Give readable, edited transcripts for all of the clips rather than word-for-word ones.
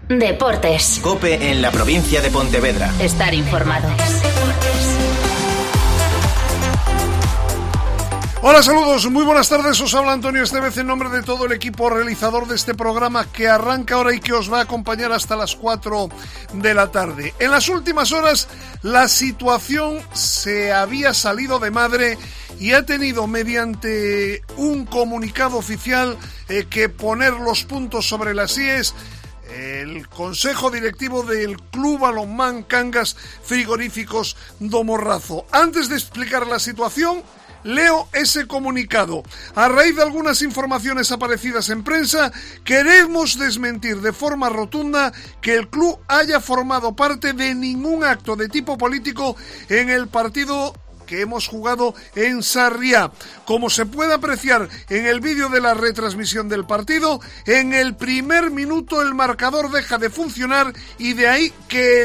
Deportes. COPE en la provincia de Pontevedra. Estar informado. Hola, saludos, muy buenas tardes, os habla Antonio Estevez en nombre de todo el equipo realizador de este programa que arranca ahora y que os va a acompañar hasta las 4 de la tarde. En las últimas horas la situación se había salido de madre y ha tenido mediante un comunicado oficial que poner los puntos sobre las íes el Consejo Directivo del Club Balonmán Cangas Frigoríficos do Morrazo. Antes de explicar la situación, leo ese comunicado. A raíz de algunas informaciones aparecidas en prensa, queremos desmentir de forma rotunda que el club haya formado parte de ningún acto de tipo político en el partido que hemos jugado en Sarriá. Como se puede apreciar en el vídeo de la retransmisión del partido, en el primer minuto el marcador deja de funcionar y de ahí que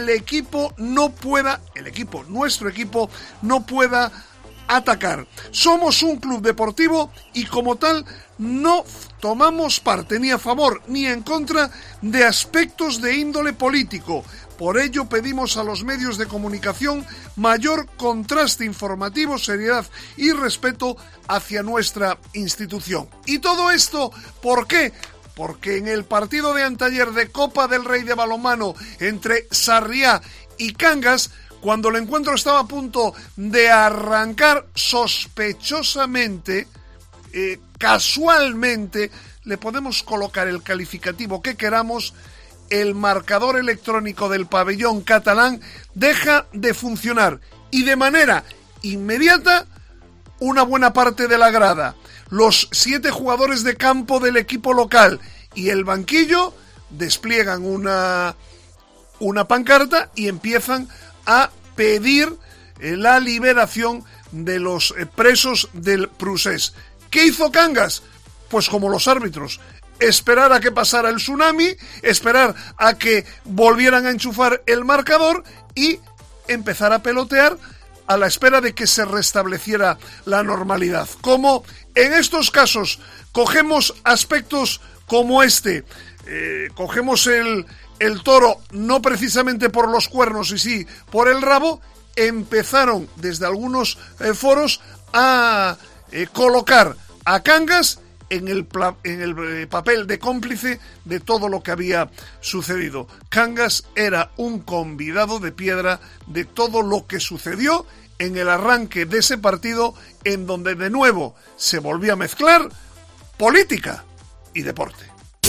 nuestro equipo no pueda atacar. Somos un club deportivo y como tal no tomamos parte ni a favor ni en contra de aspectos de índole político. Por ello pedimos a los medios de comunicación mayor contraste informativo, seriedad y respeto hacia nuestra institución. ¿Y todo esto por qué? Porque en el partido de anteayer de Copa del Rey de balonmano entre Sarriá y Cangas, cuando el encuentro estaba a punto de arrancar, sospechosamente, casualmente, le podemos colocar el calificativo que queramos, el marcador electrónico del pabellón catalán deja de funcionar y de manera inmediata una buena parte de la grada, los 7 jugadores de campo del equipo local y el banquillo despliegan una pancarta y empiezan a pedir la liberación de los presos del Prusés. ¿Qué hizo Cangas? Pues como los árbitros, esperar a que pasara el tsunami, esperar a que volvieran a enchufar el marcador y empezar a pelotear a la espera de que se restableciera la normalidad. Como en estos casos cogemos aspectos como este, cogemos el toro no precisamente por los cuernos y sí por el rabo, empezaron desde algunos foros a colocar a Cangas en el papel de cómplice de todo lo que había sucedido. Cangas era un convidado de piedra de todo lo que sucedió en el arranque de ese partido, en donde de nuevo se volvía a mezclar política y deporte.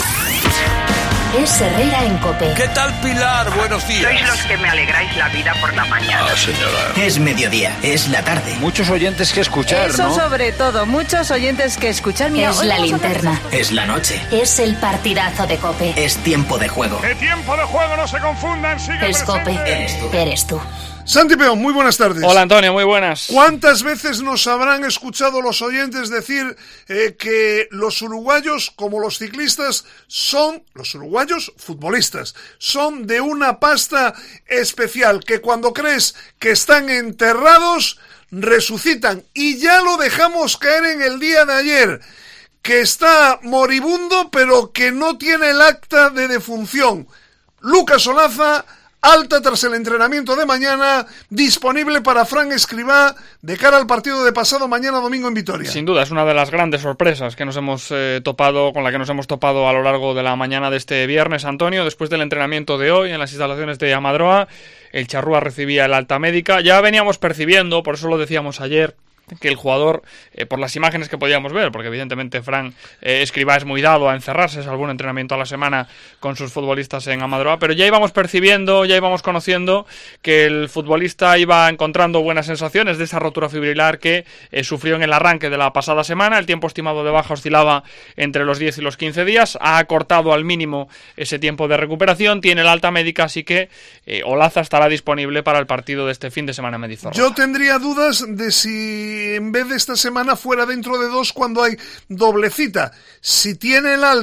Es Herrera en COPE. ¿Qué tal, Pilar? Buenos días. Sois los que me alegráis la vida por la mañana. Ah, señora. Es mediodía, es la tarde. Muchos oyentes que escuchar, Eso ¿no? sobre todo, muchos oyentes que escuchar. Mira, Es la linterna. Es la noche. Es el partidazo de COPE. Es tiempo de juego. ¡Qué tiempo de juego! ¡No se confundan! ¡Sigue Es COPE. presente! Eres tú. Santi Peón, muy buenas tardes. Hola Antonio, muy buenas. ¿Cuántas veces nos habrán escuchado los oyentes decir que los uruguayos, como los ciclistas, los uruguayos futbolistas, son de una pasta especial, que cuando crees que están enterrados, resucitan? Y ya lo dejamos caer en el día de ayer, que está moribundo, pero que no tiene el acta de defunción. Lucas Olaza, alta tras el entrenamiento de mañana, disponible para Fran Escribá de cara al partido de pasado mañana domingo en Vitoria. Sin duda, es una de las grandes sorpresas que nos hemos con la que nos hemos topado a lo largo de la mañana de este viernes, Antonio. Después del entrenamiento de hoy en las instalaciones de Amadroa, el Charrúa recibía el alta médica. Ya veníamos percibiendo, por eso lo decíamos ayer, que el jugador, por las imágenes que podíamos ver, porque evidentemente Fran Escribá es muy dado a encerrarse, es algún entrenamiento a la semana con sus futbolistas en Amadroa, pero ya íbamos percibiendo, ya íbamos conociendo que el futbolista iba encontrando buenas sensaciones de esa rotura fibrilar que sufrió en el arranque de la pasada semana. El tiempo estimado de baja oscilaba entre los 10 y los 15 días, ha acortado al mínimo ese tiempo de recuperación, tiene el alta médica, así que Olaza estará disponible para el partido de este fin de semana en Mendizorroza. Yo tendría dudas de si en vez de esta semana fuera dentro de 2 cuando hay doble cita. Si tiene el alta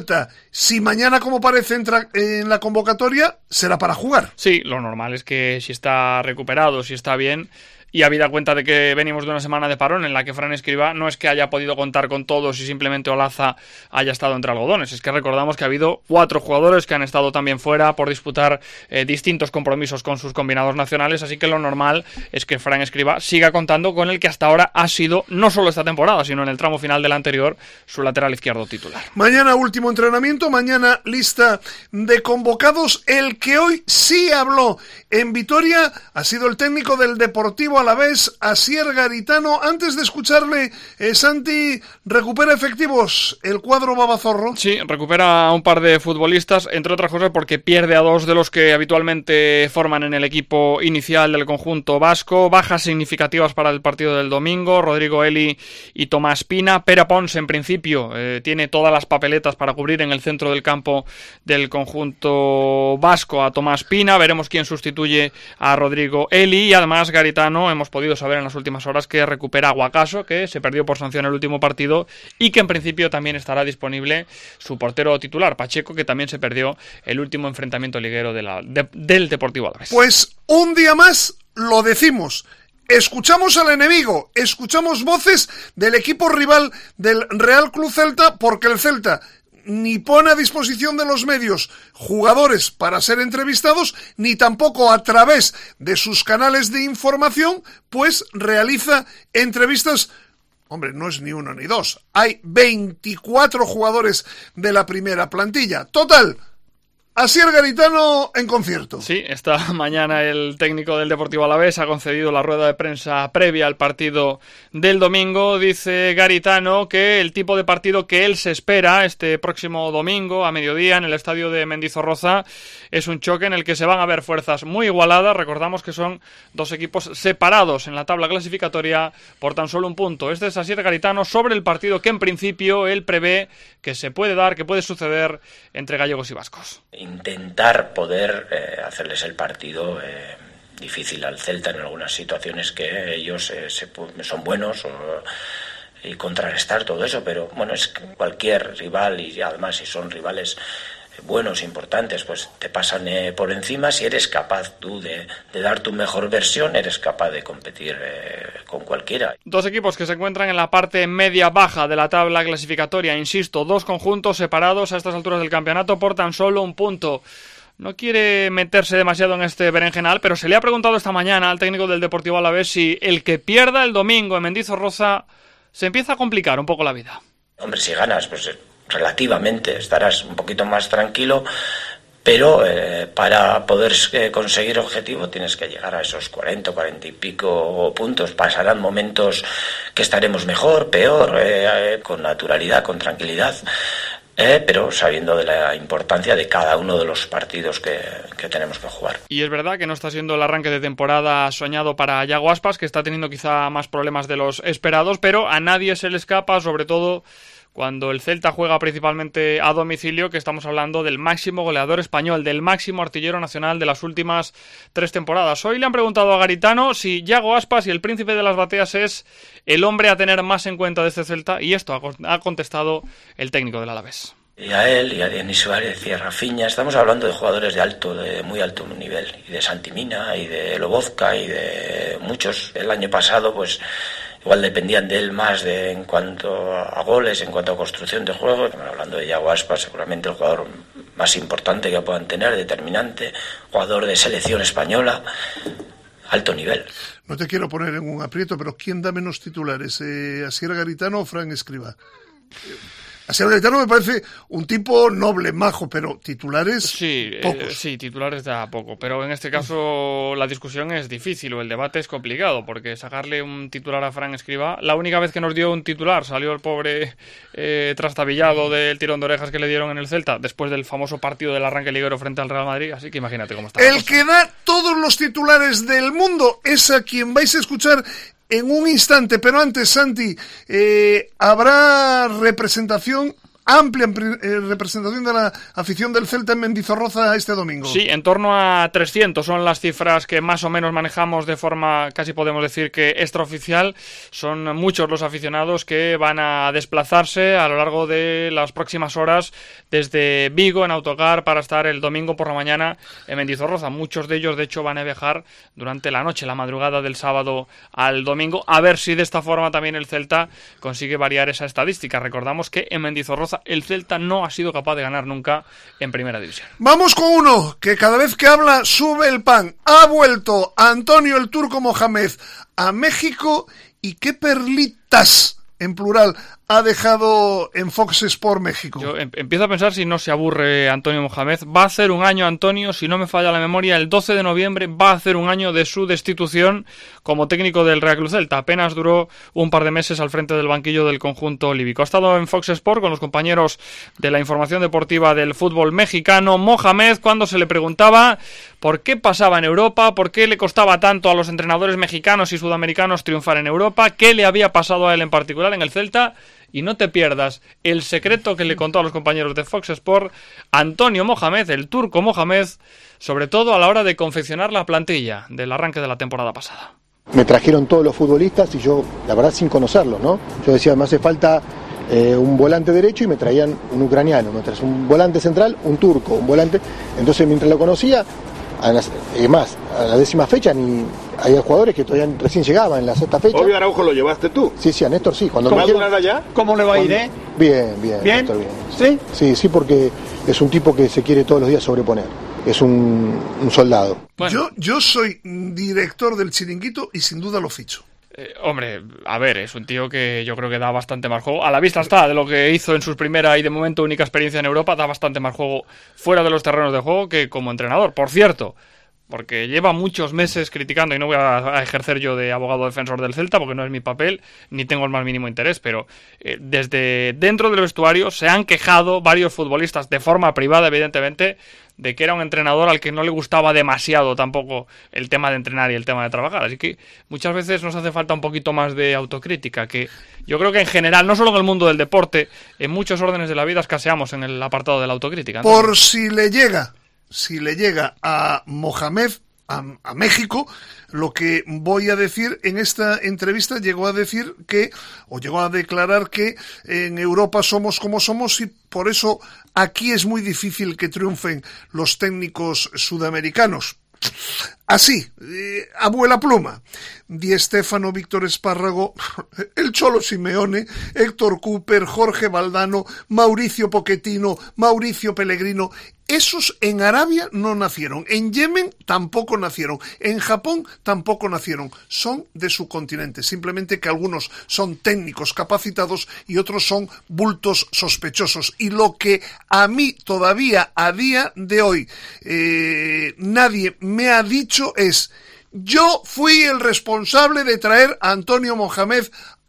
Si mañana, como parece, entra en la convocatoria, será para jugar. Sí, lo normal es que si está recuperado, si está bien, y habida cuenta de que venimos de una semana de parón en la que Fran Escribá no es que haya podido contar con todos y simplemente Olaza haya estado entre algodones, es que recordamos que ha habido 4 jugadores que han estado también fuera por disputar distintos compromisos con sus combinados nacionales, así que lo normal es que Fran Escribá siga contando con el que hasta ahora ha sido, no solo esta temporada, sino en el tramo final del anterior, su lateral izquierdo titular. Mañana último entrenamiento, mañana lista de convocados. El que hoy sí habló en Vitoria ha sido el técnico del Deportivo Alavés, Asier Garitano. Antes de escucharle, Santi, ¿recupera efectivos el cuadro babazorro? Sí, recupera a un par de futbolistas, entre otras cosas porque pierde a 2 de los que habitualmente forman en el equipo inicial del conjunto vasco. Bajas significativas para el partido del domingo, Rodrigo Eli y Tomás Pina. Pere Pons, en principio, tiene todas las papeletas para cubrir en el centro del campo del conjunto vasco a Tomás Pina. Veremos quién sustituye a Rodrigo Eli, y además Garitano, hemos podido saber en las últimas horas que recupera a Guacaso, que se perdió por sanción el último partido, y que en principio también estará disponible su portero titular, Pacheco, que también se perdió el último enfrentamiento liguero del Deportivo Alavés. Pues un día más lo decimos. Escuchamos al enemigo, escuchamos voces del equipo rival del Real Club Celta, porque el Celta ni pone a disposición de los medios jugadores para ser entrevistados, ni tampoco a través de sus canales de información, pues realiza entrevistas. Hombre, no es ni uno ni dos, hay 24 jugadores de la primera plantilla. Total, Asier Garitano en concierto. Sí, esta mañana el técnico del Deportivo Alavés ha concedido la rueda de prensa previa al partido del domingo. Dice Garitano que el tipo de partido que él se espera este próximo domingo a mediodía en el estadio de Mendizorroza es un choque en el que se van a ver fuerzas muy igualadas. Recordamos que son 2 equipos separados en la tabla clasificatoria por tan solo un punto. Este es Asier Garitano sobre el partido que en principio él prevé que se puede dar, que puede suceder entre gallegos y vascos. Intentar poder hacerles el partido difícil al Celta en algunas situaciones que ellos son buenos y contrarrestar todo eso, pero bueno, es cualquier rival, y además si son rivales buenos, importantes, pues te pasan por encima. Si eres capaz tú de dar tu mejor versión, eres capaz de competir con cualquiera. 2 equipos que se encuentran en la parte media-baja de la tabla clasificatoria, insisto, 2 conjuntos separados a estas alturas del campeonato por tan solo un punto. No quiere meterse demasiado en este berenjenal, pero se le ha preguntado esta mañana al técnico del Deportivo Alavés si el que pierda el domingo en Mendizorroza se empieza a complicar un poco la vida. Hombre, si ganas, pues relativamente estarás un poquito más tranquilo, pero para poder conseguir objetivo tienes que llegar a esos 40 y pico puntos. Pasarán momentos que estaremos mejor, peor, con naturalidad, con tranquilidad, pero sabiendo de la importancia de cada uno de los partidos que tenemos que jugar. Y es verdad que no está siendo el arranque de temporada soñado para Yago Aspas, que está teniendo quizá más problemas de los esperados, pero a nadie se le escapa, sobre todo cuando el Celta juega principalmente a domicilio, que estamos hablando del máximo goleador español, del máximo artillero nacional de las últimas 3 temporadas. Hoy le han preguntado a Garitano si Yago Aspas y el príncipe de las bateas es el hombre a tener más en cuenta de este Celta, y esto ha contestado el técnico del Alavés. Y a él, y a Denis Suárez, y a Rafinha, estamos hablando de jugadores de muy alto nivel, y de Santimina, y de Lobozka, y de muchos. El año pasado, pues igual dependían de él más en cuanto a goles, en cuanto a construcción de juego. Hablando de Yago Aspas, seguramente el jugador más importante que puedan tener, determinante, jugador de selección española, alto nivel. No te quiero poner en un aprieto, pero ¿quién da menos titulares? ¿Asier Garitano o Fran Escribá? Asier Garitano me parece un tipo noble, majo, pero titulares sí, pocos. Sí, titulares da poco, pero en este caso la discusión es difícil o el debate es complicado, porque sacarle un titular a Fran Escribá, la única vez que nos dio un titular salió el pobre trastabillado del tirón de orejas que le dieron en el Celta, después del famoso partido del arranque liguero frente al Real Madrid, así que imagínate cómo está. El que da todos los titulares del mundo es a quien vais a escuchar en un instante, pero antes, Santi, habrá representación amplia representación de la afición del Celta en Mendizorroza este domingo. Sí, en torno a 300 son las cifras que más o menos manejamos de forma, casi podemos decir que extraoficial. Son muchos los aficionados que van a desplazarse a lo largo de las próximas horas desde Vigo en autocar para estar el domingo por la mañana en Mendizorroza. Muchos de ellos, de hecho, van a viajar durante la noche, la madrugada del sábado al domingo, a ver si de esta forma también el Celta consigue variar esa estadística. Recordamos que en Mendizorroza el Celta no ha sido capaz de ganar nunca en Primera División. Vamos con uno que cada vez que habla sube el pan. Ha vuelto Antonio el Turco Mohamed a México y qué perlitas, en plural, ha dejado en Fox Sport México. Yo empiezo a pensar si no se aburre Antonio Mohamed. Va a hacer un año, Antonio, si no me falla la memoria, el 12 de noviembre va a hacer un año de su destitución como técnico del Real Club Celta. Apenas duró un par de meses al frente del banquillo del conjunto líbico. Ha estado en Fox Sport con los compañeros de la información deportiva del fútbol mexicano. Mohamed, cuando se le preguntaba por qué pasaba en Europa, por qué le costaba tanto a los entrenadores mexicanos y sudamericanos triunfar en Europa, qué le había pasado a él en particular en el Celta. Y no te pierdas el secreto que le contó a los compañeros de Fox Sport Antonio Mohamed, el Turco Mohamed, sobre todo a la hora de confeccionar la plantilla del arranque de la temporada pasada. Me trajeron todos los futbolistas y yo, la verdad, sin conocerlos, ¿no? Yo decía, me hace falta un volante derecho y me traían un ucraniano, me traían un volante central, un turco, un volante. Entonces, mientras lo conocía, a la 10ª fecha ni había jugadores que todavía recién llegaban en la 6ª fecha. Obvio, Araujo lo llevaste tú. Sí, a Néstor sí. ¿Cómo va a durar allá? ¿Cómo le va a ir, Bien. ¿Bien? Néstor, bien. ¿Sí? Sí, porque es un tipo que se quiere todos los días sobreponer. Es un soldado. Bueno. Yo soy director del Chiringuito y sin duda lo ficho. Hombre, a ver, es un tío que yo creo que da bastante más juego. A la vista está de lo que hizo en su primera y de momento única experiencia en Europa, da bastante más juego fuera de los terrenos de juego que como entrenador. Por cierto, porque lleva muchos meses criticando, y no voy a ejercer yo de abogado defensor del Celta, porque no es mi papel, ni tengo el más mínimo interés, pero desde dentro del vestuario se han quejado varios futbolistas, de forma privada evidentemente, de que era un entrenador al que no le gustaba demasiado tampoco el tema de entrenar y el tema de trabajar. Así que muchas veces nos hace falta un poquito más de autocrítica, que yo creo que en general, no solo en el mundo del deporte, en muchos órdenes de la vida escaseamos en el apartado de la autocrítica. Por si le llega a Mohamed, a México, lo que voy a decir en esta entrevista, llegó a declarar que en Europa somos como somos y por eso aquí es muy difícil que triunfen los técnicos sudamericanos. Así, abuela pluma. Di Stéfano, Víctor Espárrago, el Cholo Simeone, Héctor Cooper, Jorge Valdano, Mauricio Pochettino, Mauricio Pellegrino. Esos en Arabia no nacieron, en Yemen tampoco nacieron, en Japón tampoco nacieron. Son de su continente, simplemente que algunos son técnicos capacitados y otros son bultos sospechosos. Y lo que a mí todavía a día de hoy nadie me ha dicho es: yo fui el responsable de traer a Antonio Mohamed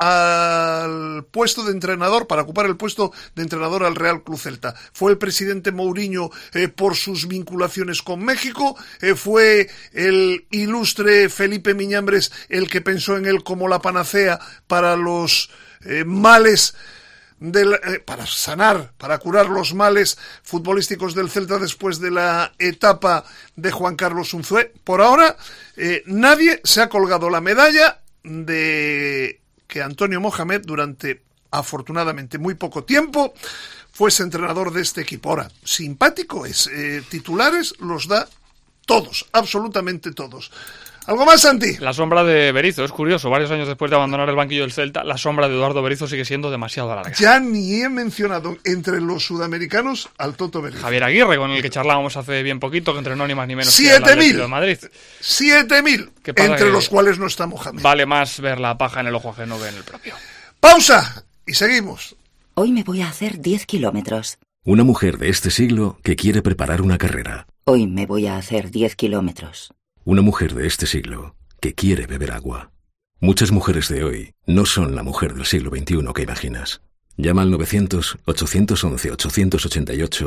al puesto de entrenador, para ocupar el puesto de entrenador al Real Club Celta. Fue el presidente Mourinho por sus vinculaciones con México, fue el ilustre Felipe Miñambres el que pensó en él como la panacea para los males para sanar, para curar los males futbolísticos del Celta después de la etapa de Juan Carlos Unzué. Por ahora, nadie se ha colgado la medalla de que Antonio Mohamed, durante afortunadamente muy poco tiempo, fuese entrenador de este equipo. Ahora, simpático es, titulares los da todos, absolutamente todos. ¿Algo más, Santi? La sombra de Berizzo, es curioso, varios años después de abandonar el banquillo del Celta, la sombra de Eduardo Berizzo sigue siendo demasiado larga. Ya ni he mencionado entre los sudamericanos al Toto Berizzo. Javier Aguirre, con el que charlábamos hace bien poquito, que entrenó ni más ni menos que el Atlético de Madrid. 7.000, entre los cuales no está Mohamed. Vale más ver la paja en el ojo ajeno que en el propio. Pausa y seguimos. Hoy me voy a hacer 10 kilómetros. Una mujer de este siglo que quiere preparar una carrera. Hoy me voy a hacer 10 kilómetros. Una mujer de este siglo que quiere beber agua. Muchas mujeres de hoy no son la mujer del siglo XXI que imaginas. Llama al 900-811-888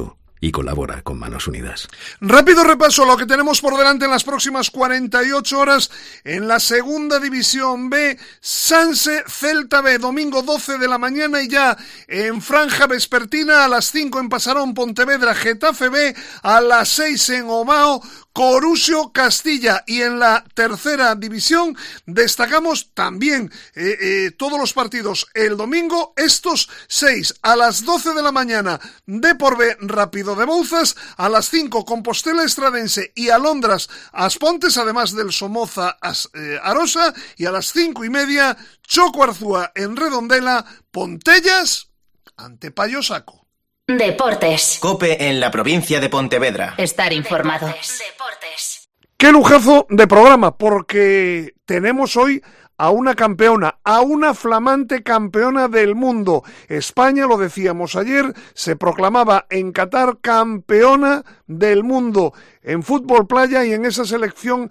y colabora con Manos Unidas. Rápido repaso lo que tenemos por delante en las próximas 48 horas en la segunda división B. Sanse Celta B, domingo 12 de la mañana, y ya en franja vespertina a las 5 en Pasarón Pontevedra Getafe B, a las 6 en Omao Corusio Castilla. Y en la tercera división destacamos también todos los partidos el domingo, estos 6 a las 12 de la mañana Depor B Rápido de Bouzas, a las 5 Compostela Estradense y Alondras Aspontes, además del Somoza Arosa, y a las 5:30 Choco Arzúa en Redondela Pontellas ante Payo Saco. Deportes. COPE en la provincia de Pontevedra. Estar informado. Deportes. Qué lujazo de programa, porque tenemos hoy a una campeona, a una flamante campeona del mundo. España, lo decíamos ayer, se proclamaba en Qatar campeona del mundo en fútbol playa, y en esa selección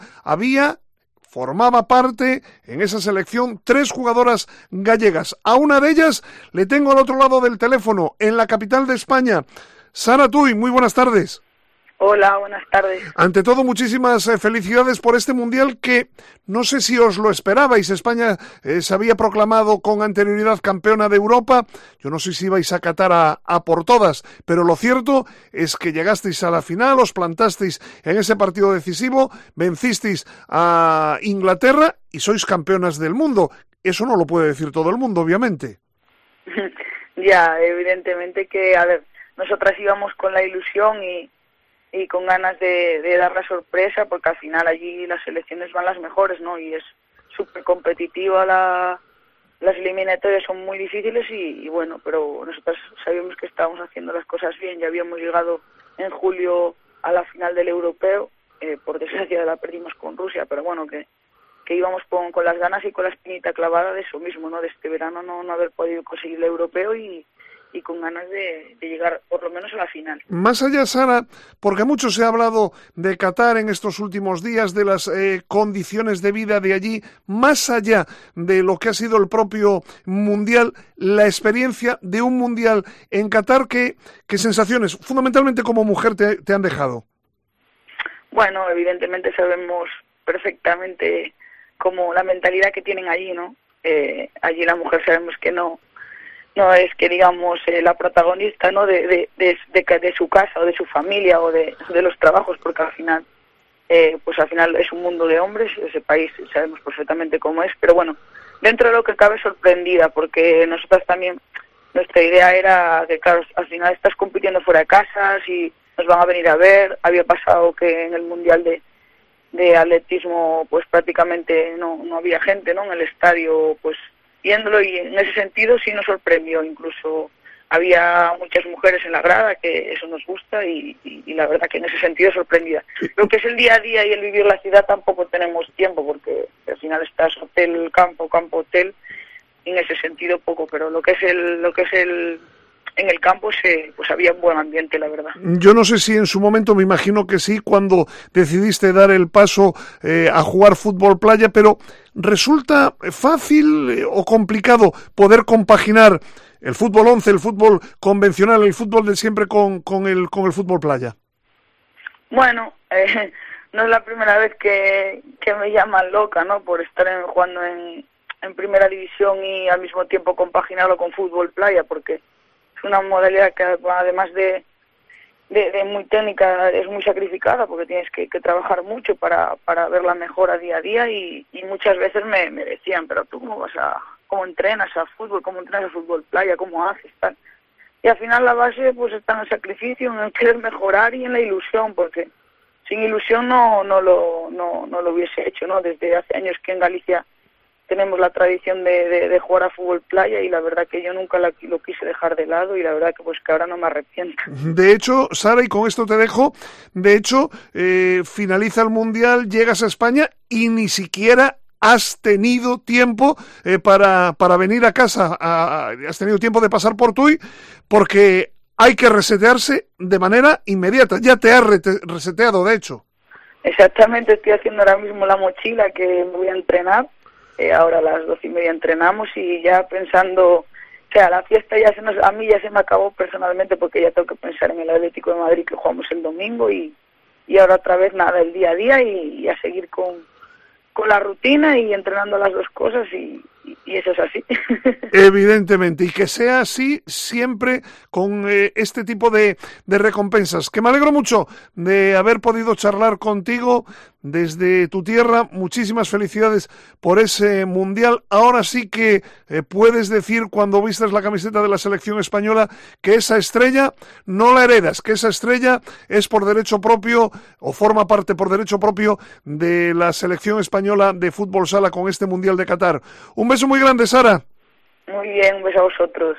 formaba parte en esa selección 3 jugadoras gallegas. A una de ellas le tengo al otro lado del teléfono, en la capital de España. Sara Tuy, muy buenas tardes. Hola, buenas tardes. Ante todo, muchísimas felicidades por este Mundial que no sé si os lo esperabais. España se había proclamado con anterioridad campeona de Europa. Yo no sé si ibais a Qatar a por todas, pero lo cierto es que llegasteis a la final, os plantasteis en ese partido decisivo, vencisteis a Inglaterra y sois campeonas del mundo. Eso no lo puede decir todo el mundo, obviamente. Ya, evidentemente que, a ver, nosotras íbamos con la ilusión y con ganas de dar la sorpresa, porque al final allí las selecciones van las mejores, ¿no? Y es súper competitiva, las eliminatorias son muy difíciles y bueno, pero nosotros sabíamos que estábamos haciendo las cosas bien. Ya habíamos llegado en julio a la final del europeo, por desgracia la perdimos con Rusia, pero bueno, que íbamos con las ganas y con la espinita clavada de eso mismo, ¿no? De este verano no haber podido conseguir el europeo y con ganas de llegar por lo menos a la final. Más allá, Sara, porque mucho se ha hablado de Qatar en estos últimos días, de las condiciones de vida de allí, más allá de lo que ha sido el propio Mundial, la experiencia de un Mundial en Qatar, ¿qué sensaciones, fundamentalmente como mujer, te han dejado? Bueno, evidentemente sabemos perfectamente como la mentalidad que tienen allí, ¿no? Allí la mujer sabemos que no es que digamos la protagonista, ¿no? de su casa o de su familia o de los trabajos, porque al final es un mundo de hombres. Ese país sabemos perfectamente cómo es, pero bueno, dentro de lo que cabe, sorprendida, porque nosotras también, nuestra idea era que, claro, al final estás compitiendo fuera de casa, si nos van a venir a ver. Había pasado que en el Mundial de atletismo pues prácticamente no había gente, ¿no? En el estadio, pues viéndolo, y en ese sentido sí nos sorprendió. Incluso había muchas mujeres en la grada, que eso nos gusta, y la verdad que en ese sentido sorprendida. Lo que es el día a día y el vivir la ciudad tampoco tenemos tiempo, porque al final estás hotel, campo, hotel, y en ese sentido poco, pero lo que es en el campo pues había un buen ambiente, la verdad. Yo no sé si en su momento, me imagino que sí, cuando decidiste dar el paso a jugar fútbol playa, pero ¿resulta fácil o complicado poder compaginar el fútbol 11, el fútbol convencional, el fútbol de siempre con el fútbol playa? Bueno, no es la primera vez que me llaman loca, ¿no? Por estar jugando en primera división y al mismo tiempo compaginarlo con fútbol playa, porque una modalidad que además de muy técnica es muy sacrificada, porque tienes que trabajar mucho para verla mejor a día, y muchas veces me decían, pero tú cómo entrenas a fútbol, cómo entrenas a fútbol playa, cómo haces tal. Y al final la base pues está en el sacrificio, en el querer mejorar y en la ilusión, porque sin ilusión no lo hubiese hecho, ¿no? Desde hace años que en Galicia tenemos la tradición de jugar a fútbol playa, y la verdad que yo nunca lo quise dejar de lado, y la verdad que ahora no me arrepiento. De hecho, Sara, y con esto te dejo, finaliza el Mundial, llegas a España y ni siquiera has tenido tiempo para venir a casa, has tenido tiempo de pasar por Tui, porque hay que resetearse de manera inmediata. Ya te has reseteado, de hecho. Exactamente, estoy haciendo ahora mismo la mochila, que me voy a entrenar. Ahora a las 12:30 entrenamos, y ya pensando sea, la fiesta a mí ya se me acabó personalmente, porque ya tengo que pensar en el Atlético de Madrid que jugamos el domingo y ahora otra vez nada, el día a día y a seguir con la rutina y entrenando las dos cosas y eso es así. Evidentemente, y que sea así siempre con este tipo de recompensas. Que me alegro mucho de haber podido charlar contigo desde tu tierra. Muchísimas felicidades por ese Mundial. Ahora sí que puedes decir, cuando vistas la camiseta de la selección española, que esa estrella no la heredas, que esa estrella es por derecho propio o forma parte por derecho propio de la selección española de fútbol sala con este Mundial de Qatar. Un beso muy grande, Sara. Muy bien, un beso a vosotros.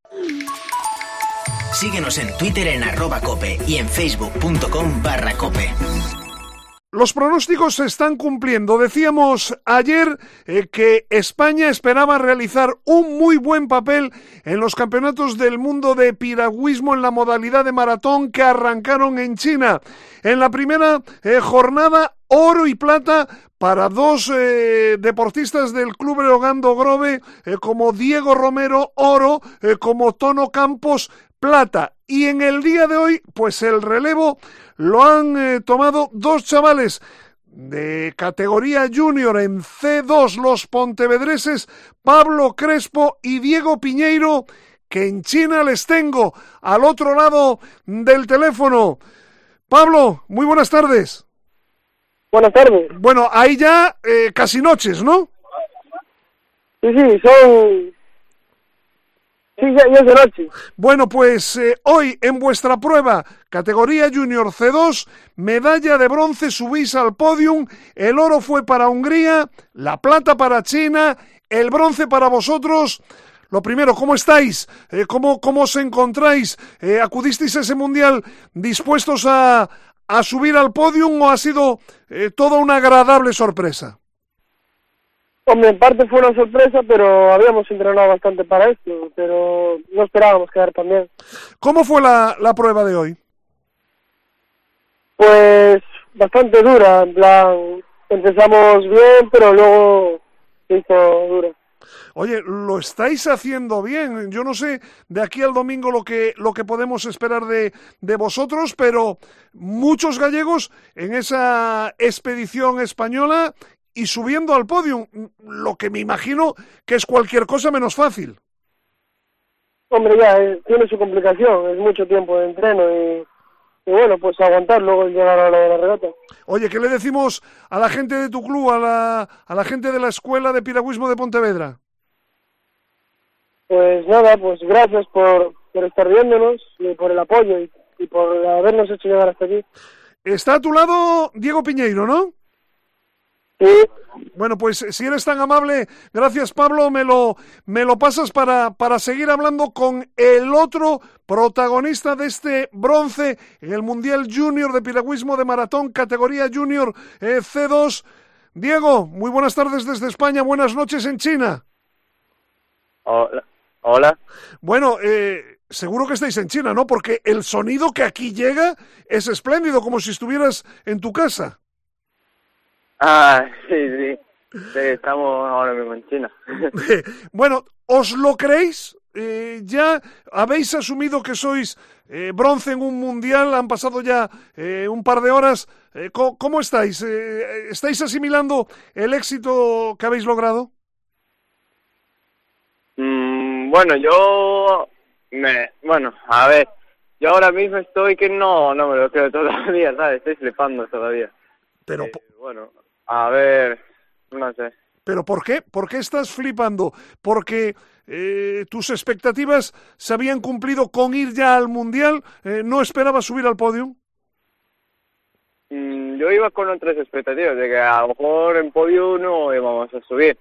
Síguenos en Twitter en @cope y en facebook.com/cope. Los pronósticos se están cumpliendo. Decíamos ayer que España esperaba realizar un muy buen papel en los campeonatos del mundo de piragüismo en la modalidad de maratón que arrancaron en China. En la primera jornada, oro y plata para dos deportistas del Club Breogando Grove, como Diego Romero, oro, como Tono Campos, plata. Y en el día de hoy, pues el relevo lo han tomado dos chavales de categoría junior en C2, los pontevedreses, Pablo Crespo y Diego Piñeiro, que en China les tengo al otro lado del teléfono. Pablo, muy buenas tardes. Buenas tardes. Bueno, ahí ya casi noches, ¿no? Sí, son... Sí, ya es de noche. Bueno, pues hoy en vuestra prueba, categoría junior C2, medalla de bronce, subís al podium, el oro fue para Hungría, la plata para China, el bronce para vosotros. Lo primero, ¿cómo estáis? ¿Cómo os encontráis? ¿Acudisteis a ese mundial dispuestos a subir al podium o ha sido toda una agradable sorpresa? Hombre, en parte fue una sorpresa, pero habíamos entrenado bastante para esto, pero no esperábamos quedar tan bien. ¿Cómo fue la prueba de hoy? Pues bastante dura, en plan, empezamos bien, pero luego se hizo dura. Oye, lo estáis haciendo bien. Yo no sé de aquí al domingo lo que podemos esperar de vosotros, pero muchos gallegos en esa expedición española y subiendo al podio, lo que me imagino que es cualquier cosa menos fácil. Hombre, ya, tiene su complicación, es mucho tiempo de entreno y bueno, pues aguantar luego llegar a la regata. Oye, ¿qué le decimos a la gente de tu club, a la gente de la Escuela de Piragüismo de Pontevedra? Pues nada, pues gracias por estar viéndonos y por el apoyo y por habernos hecho llegar hasta aquí. Está a tu lado Diego Piñeiro, ¿no? Sí. Bueno, pues si eres tan amable, gracias Pablo, me lo pasas para seguir hablando con el otro protagonista de este bronce en el Mundial Junior de Piragüismo de Maratón, categoría Junior C2. Diego, muy buenas tardes desde España, buenas noches en China. Hola. Bueno, seguro que estáis en China, ¿no? Porque el sonido que aquí llega es espléndido, como si estuvieras en tu casa. Ah, sí, estamos ahora mismo en China. Bueno, ¿os lo creéis? ¿Ya habéis asumido que sois bronce en un mundial? Han pasado ya un par de horas. ¿Cómo estáis? ¿Estáis asimilando el éxito que habéis logrado? Bueno, a ver, yo ahora mismo estoy que no me lo creo todavía, ¿sabes? Estoy flipando todavía. Pero bueno, a ver, no sé. ¿Pero por qué? ¿Por qué estás flipando? ¿Porque tus expectativas se habían cumplido con ir ya al Mundial? ¿No esperabas subir al podio? Yo iba con otras expectativas, de que a lo mejor en podio no íbamos a subir.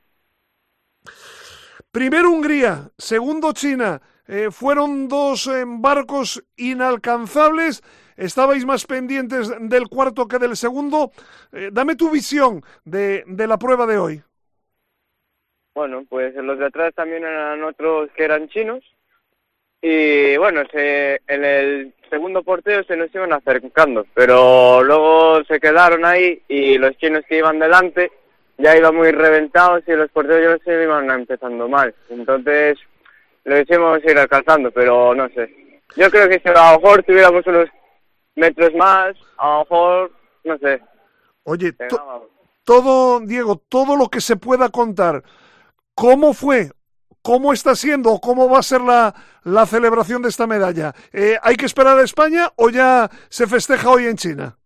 Primero Hungría, segundo China. Fueron dos barcos inalcanzables. Estabais más pendientes del cuarto que del segundo. Dame tu visión de la prueba de hoy. Bueno, pues los de atrás también eran otros que eran chinos. Y bueno, en el segundo porteo se nos iban acercando, pero luego se quedaron ahí y los chinos que iban delante ya iban muy reventados y los porteos ya se iban empezando mal. Entonces lo hicimos ir alcanzando, pero no sé. Yo creo que si a lo mejor tuviéramos unos metros más, a lo mejor, no sé. Oye, todo, Diego, todo lo que se pueda contar, ¿cómo fue? ¿Cómo está siendo? ¿Cómo va a ser la celebración de esta medalla? ¿Hay que esperar a España o ya se festeja hoy en China?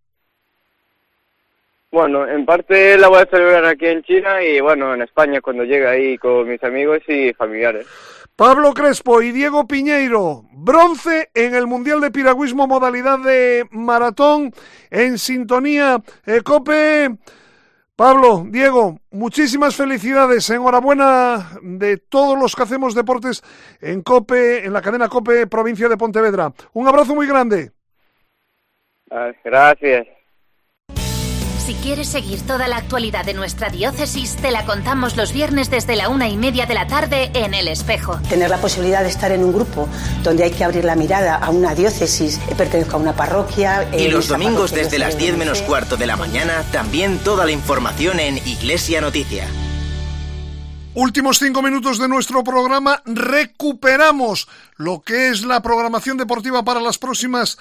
Bueno, en parte la voy a celebrar aquí en China y bueno, en España cuando llegue ahí con mis amigos y familiares. Pablo Crespo y Diego Piñeiro, bronce en el Mundial de Piragüismo modalidad de maratón en sintonía COPE. Pablo, Diego, muchísimas felicidades, enhorabuena de todos los que hacemos deportes en COPE, en la cadena COPE provincia de Pontevedra. Un abrazo muy grande. Gracias. Si quieres seguir toda la actualidad de nuestra diócesis, te la contamos los viernes desde la 1:30 de la tarde en El Espejo. Tener la posibilidad de estar en un grupo donde hay que abrir la mirada a una diócesis, pertenezco a una parroquia... Y los domingos desde las 10 menos cuarto de la mañana, también toda la información en Iglesia Noticia. Últimos 5 minutos de nuestro programa, recuperamos lo que es la programación deportiva para las próximas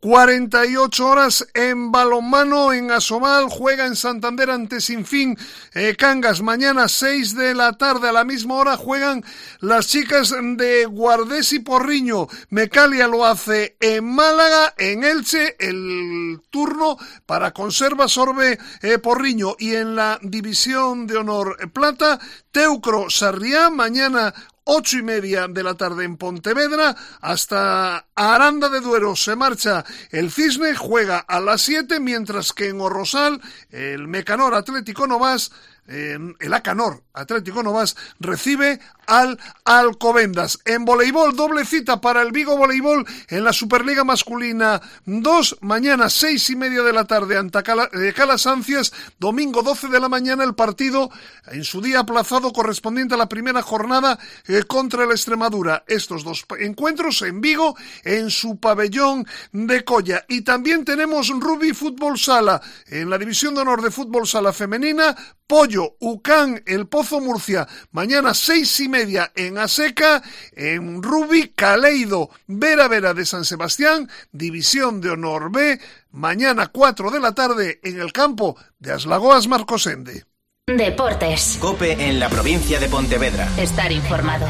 48 horas en balonmano. En Asobal juega en Santander ante Sinfín Cangas. Mañana 6 de la tarde a la misma hora juegan las chicas de Guardés y Porriño. Mecalia lo hace en Málaga. En Elche el turno para Conserva Sorbe Porriño. Y en la división de honor plata, Teucro Sarriá, mañana 8:30 de la tarde en Pontevedra. Hasta Aranda de Duero se marcha el Cisne, juega a las 7, mientras que en Orrosal el Mecanor Atlético Novas, el Acanor Atlético Novas recibe al Alcobendas. En voleibol, doble cita para el Vigo Voleibol en la Superliga Masculina 2, mañana 6:30 de la tarde ante Calasancias, domingo 12 de la mañana el partido en su día aplazado correspondiente a la primera jornada contra la Extremadura. Estos dos encuentros en Vigo, en su pabellón de Colla. Y también tenemos rugby fútbol sala en la división de honor de fútbol sala femenina. Pollo, Ucán, El Pozo, Murcia, mañana 6:30 en Aseca. En rugby, Caleido, Vera Vera de San Sebastián, división de honor B, mañana 4 de la tarde en el campo de Aslagoas Marcosende. Deportes. COPE en la provincia de Pontevedra. Estar informado.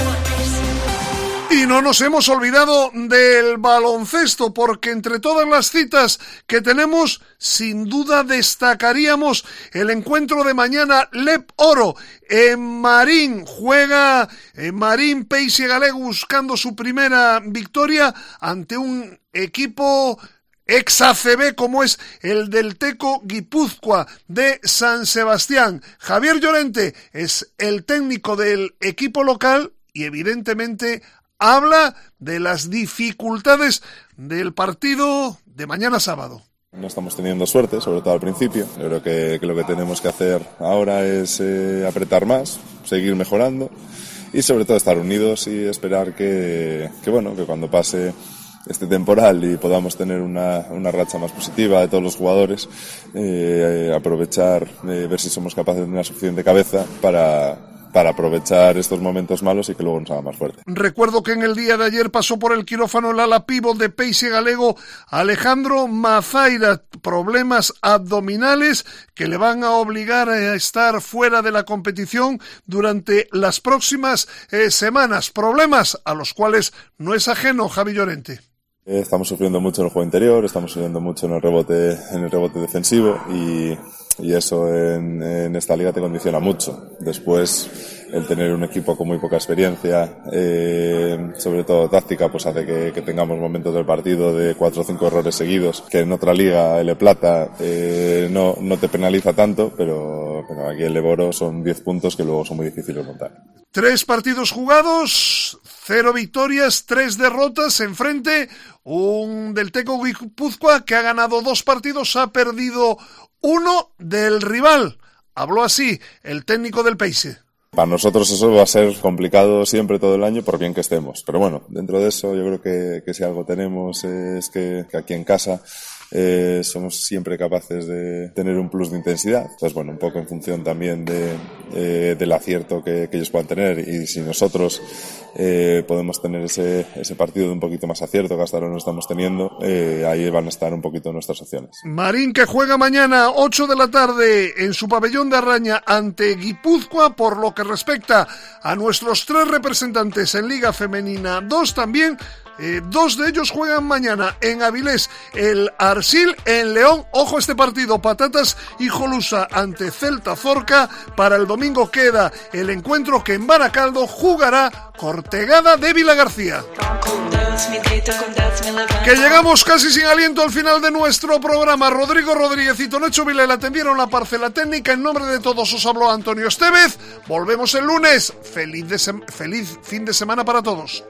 Y no nos hemos olvidado del baloncesto, porque entre todas las citas que tenemos, sin duda destacaríamos el encuentro de mañana Lep Oro en Marín. Juega en Marín Peixe Galego buscando su primera victoria ante un equipo ex ACB como es el del Teco Guipúzcoa de San Sebastián. Javier Llorente es el técnico del equipo local y evidentemente habla de las dificultades del partido de mañana sábado. No estamos teniendo suerte, sobre todo al principio. Yo creo que lo que tenemos que hacer ahora es apretar más, seguir mejorando y sobre todo estar unidos y esperar que cuando pase este temporal y podamos tener una racha más positiva de todos los jugadores, aprovechar, ver si somos capaces de tener suficiente cabeza para aprovechar estos momentos malos y que luego nos haga más fuerte. Recuerdo que en el día de ayer pasó por el quirófano el ala pívot de Peixe Galego, Alejandro Mazaira, problemas abdominales que le van a obligar a estar fuera de la competición durante las próximas semanas, problemas a los cuales no es ajeno Javi Llorente. Estamos sufriendo mucho en el juego interior, estamos sufriendo mucho en el rebote defensivo y eso en esta liga te condiciona mucho. Después el tener un equipo con muy poca experiencia, sobre todo táctica, pues hace que tengamos momentos del partido de 4 o 5 errores seguidos, que en otra liga, L Plata, no te penaliza tanto, pero aquí en Leboro son 10 puntos que luego son muy difíciles de montar. 3 partidos jugados, 0 victorias, 3 derrotas. Enfrente un del Teco Guipúzcoa que ha ganado 2 partidos, ha perdido 1 del rival. Habló así el técnico del Peixe. Para nosotros eso va a ser complicado siempre todo el año por bien que estemos. Pero bueno, dentro de eso yo creo que si algo tenemos es que aquí en casa somos siempre capaces de tener un plus de intensidad. Entonces, bueno, un poco en función también del acierto que ellos puedan tener, y si nosotros podemos tener ese partido de un poquito más acierto que hasta ahora no estamos teniendo, ahí van a estar un poquito nuestras opciones. Marín, que juega mañana 8 de la tarde en su pabellón de Arraña ante Guipúzcoa. Por lo que respecta a nuestros 3 representantes en Liga Femenina 2 también, 2 de ellos juegan mañana en Avilés, el Arsil en León. Ojo este partido, Patatas y Jolusa ante Celta Zorca. Para el domingo queda el encuentro que en Baracaldo jugará Cortegada de Vilagarcía. Que llegamos casi sin aliento al final de nuestro programa. Rodrigo Rodríguez y Tonecho Vilela atendieron la parcela técnica. En nombre de todos os habló Antonio Estevez. Volvemos el lunes. Feliz fin de semana para todos.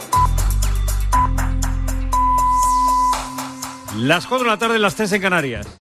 Las 4 de la tarde, las 3 en Canarias.